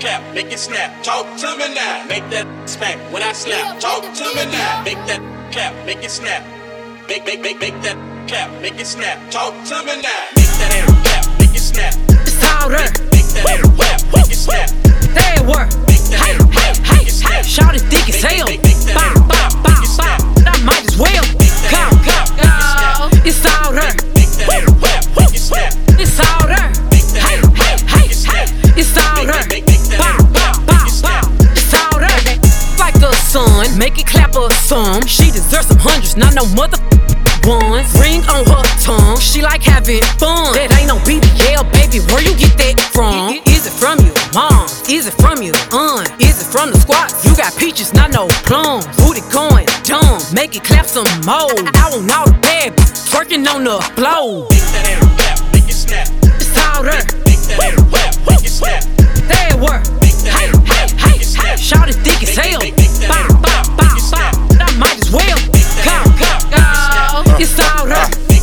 clap, make it snap. Talk to me now. Make that smack when I slap. Talk to me now. Make that clap, make it snap. Make that clap, make it snap. Talk to me now. Make that air clap, make it snap. It's louder. Make that air clap, make it snap. There it work. Hey, hey, hey, hey. Shout it thick as hell. Bow, bow, bow, bow. I might as well. Come, it's louder. Make that air clap, make it snap. It's louder. Hey, hey, hey, hey. It's louder. Bow, bow, bow, bow. It's louder. Like the sun, make it clap or some. She deserves some hundreds, not no mother ones. Ring on her tongue, she like having fun. That ain't no BBL, baby, where you get that from? Is it from you, mom? Is it from you, Is it from the squats? You got peaches, not no plums. Booty going dumb, make it clap some more. I want all the bad twerking on the floor. Make that air clap, make it snap. It's louder. Make that air clap, make it snap. There it work. Hey, hey, hey, hey. Shout it thick as hell. Bow, bow, bow, bow. I might as well. Come, it's louder.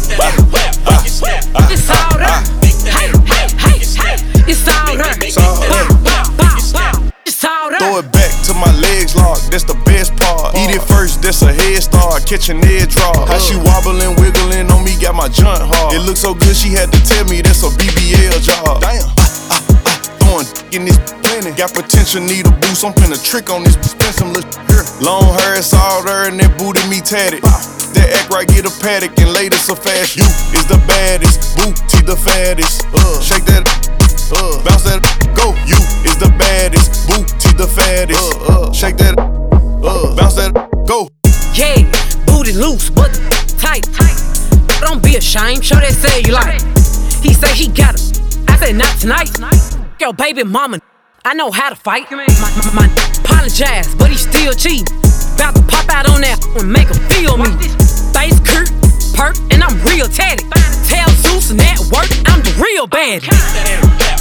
It's louder. Hey, hey, hey, hey. It's louder. Bow, bow, bow, bow. It's louder. Throw it back to my legs locked, that's the best part. Eat it first, that's a head start, catch an edge draw. How she wobbling, wiggling on me, got my joint hard. It looks so good, she had to tell me that's a BBL job. Damn. Throwing in this plenty. Got potential, need a boost, I'm finna trick on this spend some little here. Long hair, it's all there, and that booty me tatted. That act right, get a paddock, and later so fast. You is the baddest, booty the fattest. Shake that, bounce that, go. You is the baddest, booty the fattest. Shake that, bounce that, go. Yeah, booty loose, but tight. Don't be ashamed, show that cellulite. He say he got it, I say not tonight. Yo, baby mama, I know how to fight. My apologize, but he still cheating. About to pop out on that and make him feel me. Face Kurt, perk, and I'm real tatted. Tell Zeus and that work, I'm the real baddie.